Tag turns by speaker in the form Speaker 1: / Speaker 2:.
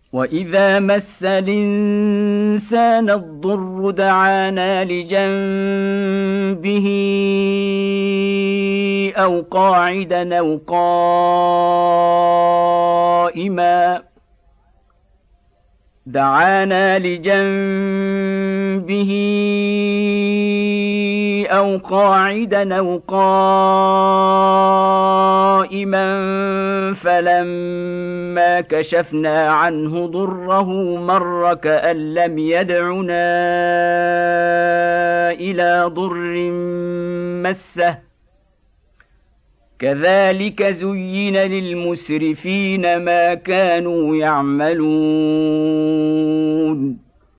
Speaker 1: وإذا مس الإنسان الضر دعانا لجنبه أو قاعدا أو قائما فلما كشفنا عنه ضره مر كأن لم يدعنا إلى ضر مسه كذلك زين للمسرفين ما كانوا يعملون